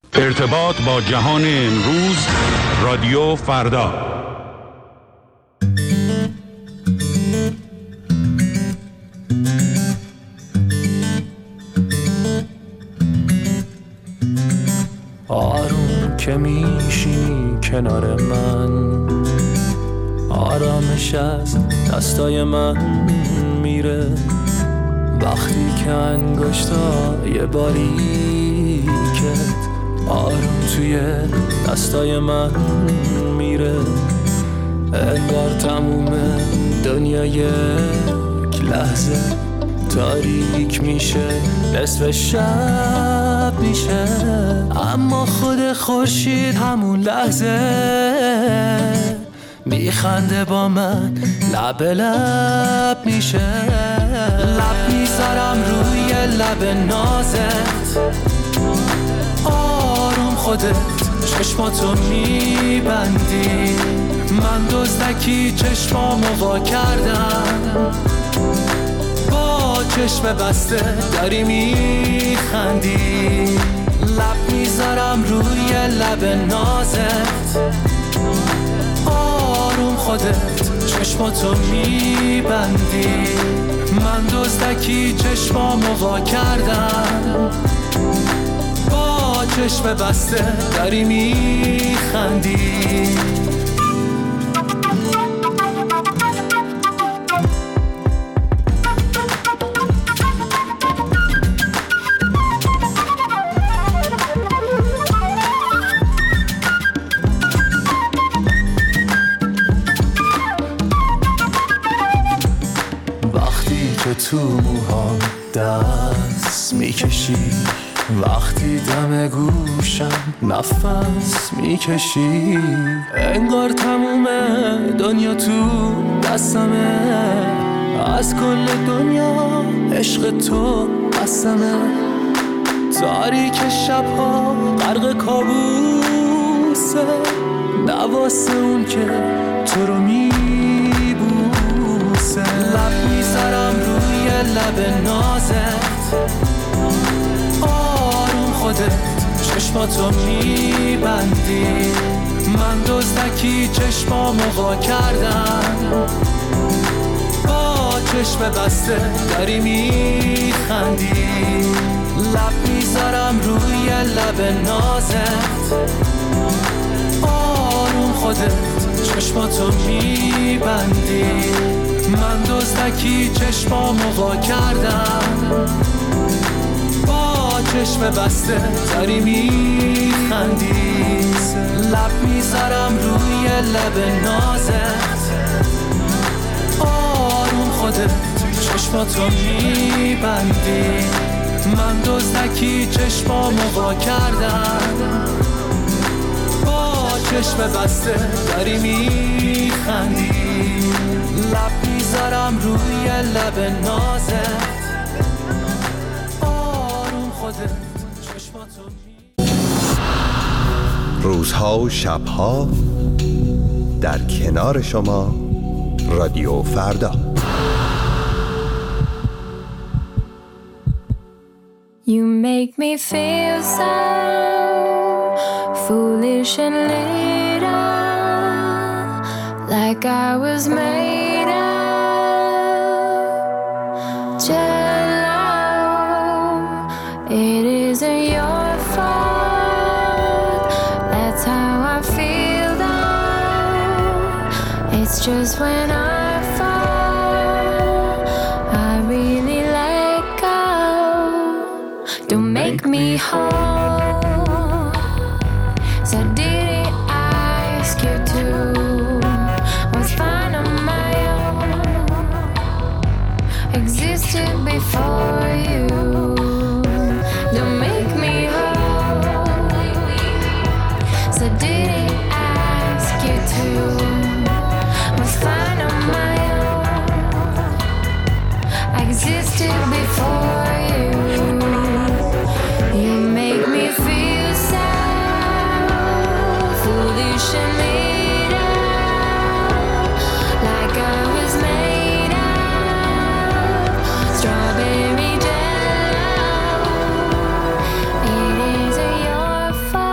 ارتباط با جهان امروز، رادیو فردا. آروم که میشینی کنار من، آرامش از دستای من میره. وقتی که انگشتای باریکت آروم توی دستای من میره، انگار تموم دنیا یک لحظه تاریک میشه، نصف شب میشه، اما خود خورشید همون لحظه میخنده با من، لب لب میشه. لب میذارم روی لب نازت، آروم خودت چشماتو میبندی، من دزدکی چشمامو وا کردم، با چشم بسته داری میخندی. لب میذارم روی لب نازت، آروم خودت چشماتو میبندی، من دزدکی چشمامو وا کردم، با چشم بسته داری میخندی. تو موهام دست میکشی، وقتی دم گوشم نفس میکشی، انگار تموم دنیا تو دستمه، از کل دنیا عشق تو قسمه. تاریک شبها غرق کابوسه، نواسه اون که تو رو میبوسه. لب میذارم روی لب نازت، آروم خودت چشماتو میبندی، من دزدکی چشمامو وا کردم، با چشم بسته داری میخندی. لب میذارم روی لب نازت، آروم خودت چشماتو میبندی، من دزدکی چشمامو وا کردم، با چشم بسته داری میخندی. لب میذارم روی لب نازت، آروم خودت چشماتو میبندی، من دزدکی چشمامو وا کردم، با چشم بسته داری میخندی. لب میذارم روی لب نازت، آروم خودت چشماتو روزها و شبها در کنار شما، رادیو فردا. You make me feel so foolish and little, like I was made of jello. It isn't your fault, that's how I feel though. It's just when I fall, I really let go. Don't make me whole, so did I ask you to? Was fine on my own, existed before you. Don't make me whole, so did I ask you to? Was fine on my own, existed before you. You make me feel so foolish and little, like I was made of strawberry jello. It isn't your fault.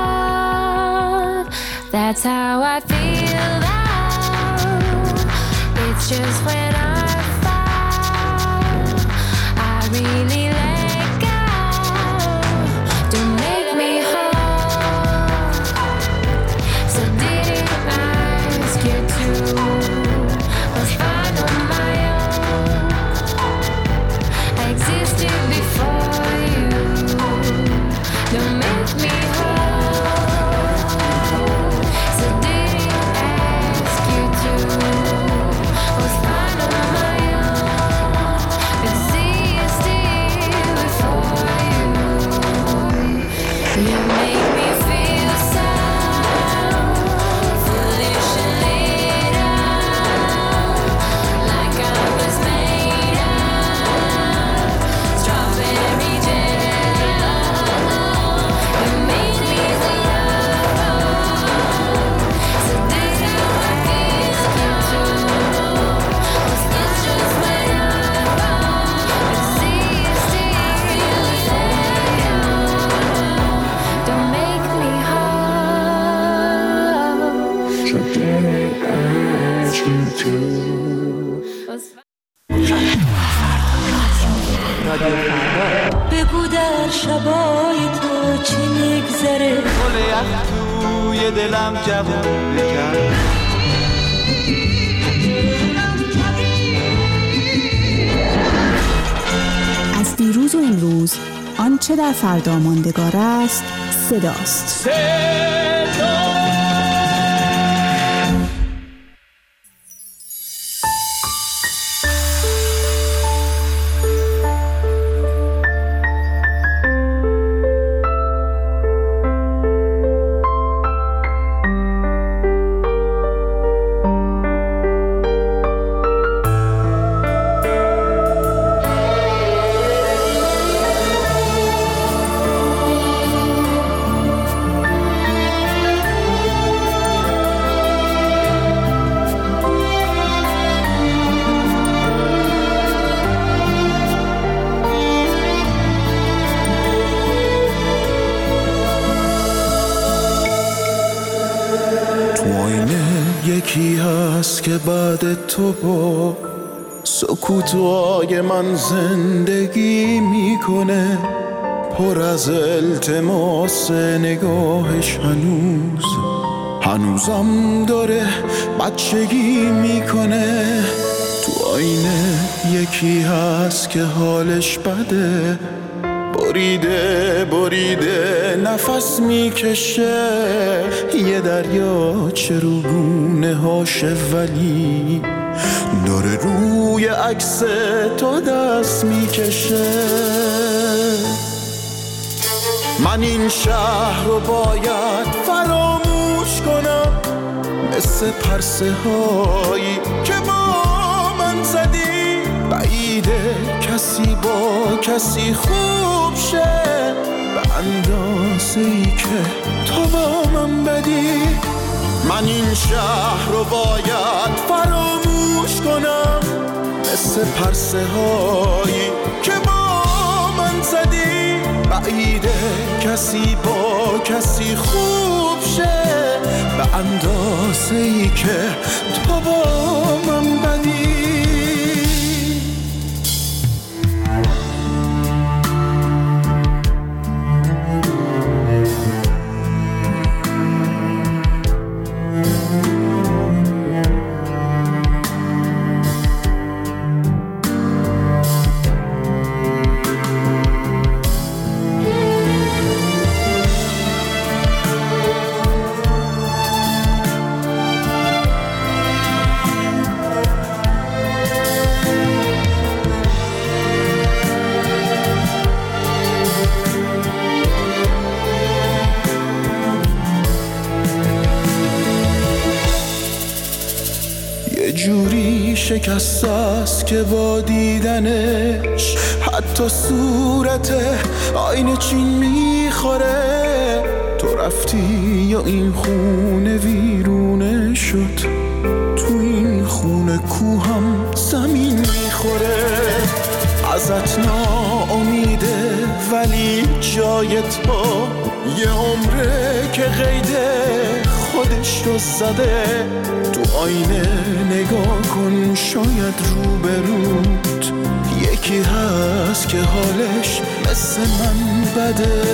That's how I feel now. It's just when I fall, I really let go. Don't make me whole. So didn't ask you to. Was fine on my own. I existed before you. Don't make me whole. So didn't ask you to. Was fine on my own. But see you still before you. You make me feel so foolish and lit up, like I was made of strawberry jelly. You make me feel so this how I feel you too. Was this just when I fall? But see you still don't make me whole. So didn't ask you to. Was بگو در شبای تو چی میگذره گل یخ توی دلم جوون بکن از دیروز و امروز آنچه در فردا ماندگار است صداست. یکی هست که بعد تو با سکوتای من زندگی میکنه، پر از التماس نگاهش هنوزم داره بچگی میکنه. تو آینه یکی هست که حالش بده، بریده نفس میکشه، یه دریا چروگونه هاشه ولی داره روی عکس تو دست میکشه. من این شهر رو باید فراموش کنم، مثل پرسه هایی که با من زدی، بعیده کسی با کسی خوب شه به اندازه ای که تو با من بدی. من این شهر رو باید فراموش کنم، مثل پرسه هایی که با من زدی، بعیده کسی با کسی خوب شه به اندازه ای که تو با من بدی. جوری شکست است که با دیدنش حتی صورت آینه چین میخوره. تو رفتی یا این خونه ویرونه شد، تو این خونه کوهم زمین میخوره. ازت ناامیده ولی جای تو یه عمره که قید خودش پشت و زده تو آینه نگاه کن، شاید روبروت یکی هست که حالش مثل من بده.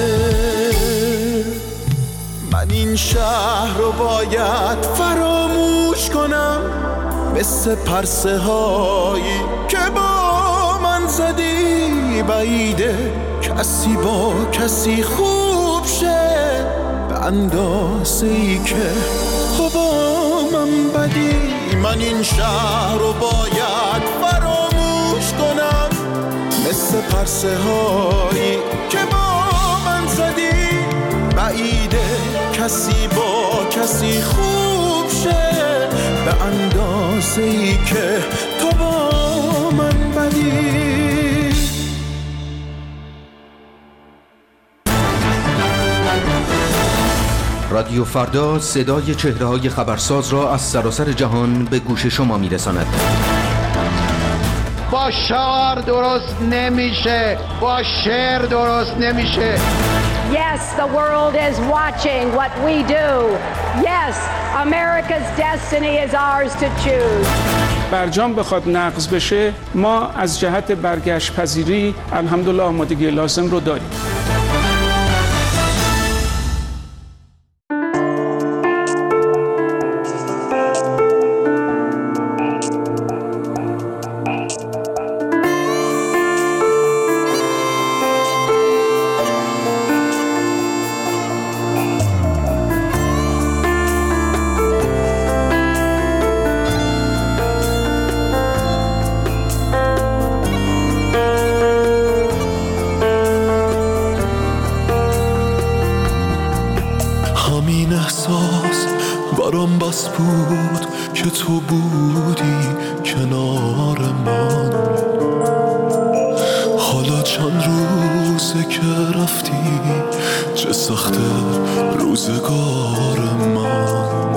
من این شهر رو باید فراموش کنم، مثل پرسه هایی که با من زدی. بعیده کسی با کسی خوب شه به اندازه ای که تو با من بدی. من این شهر رو باید فراموش کنم، مثل پرسه هایی که با من زدی. بعیده کسی با کسی خوب شه به اندازه ای که تو با من بدی. رادیو فردا صدای چهره‌های خبرساز را از سراسر جهان به گوش شما می‌رساند. با شعار درست نمیشه، با شعر درست نمیشه. Yes, the world is watching what we do. Yes, America's destiny is ours to choose. برجام بخواد نقض بشه، ما از جهت برگشت پذیری الحمدلله آمادگی لازم رو داریم. برام بس بود که تو بودی کنار من. حالا چند روزه که رفتی، چه سخته روزگار من.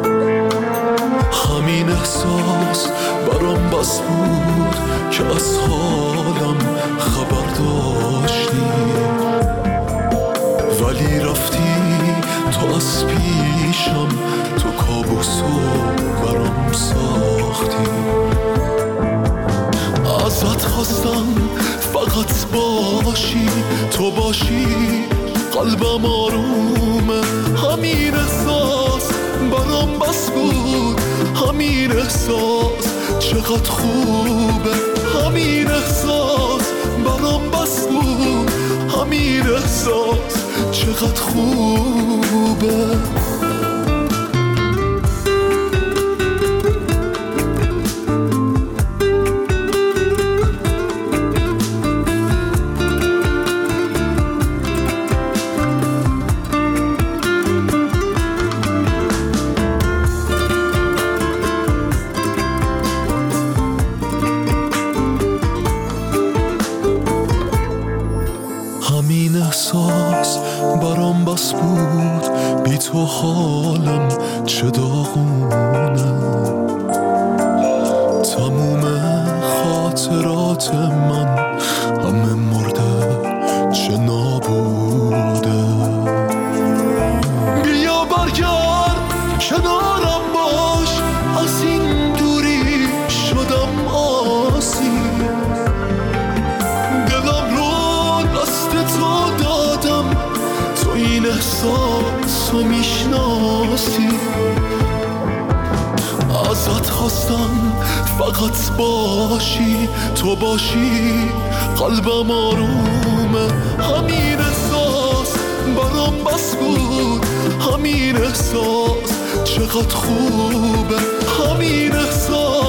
همین احساس برام بس بود که از حالم خبر داشتی، ولی رفتی تو از پیشم، تو کابوسو برام ساختی. ازت خواستم فقط باشی، تو باشی قلبم آرومه. همین احساس برام بس بود، همین احساس چقدر خوبه. همین احساس برام بس بود، همین احساس چقدر خوبه. همین احساس برام بس بود، بی تو حالم چه داغونه. تموم خاطرات من همه مرده، چه نابوده. بیا برگرد کنارم باش، از این دوری شدم آسی. دلم رو دست تو دادم، تو این احساس رو میشناسی. ازت خواستم فقط باشی، تو باشی قلبم آرومه. همین احساس برام بس بود، همین احساس چقدر خوبه. همین احساس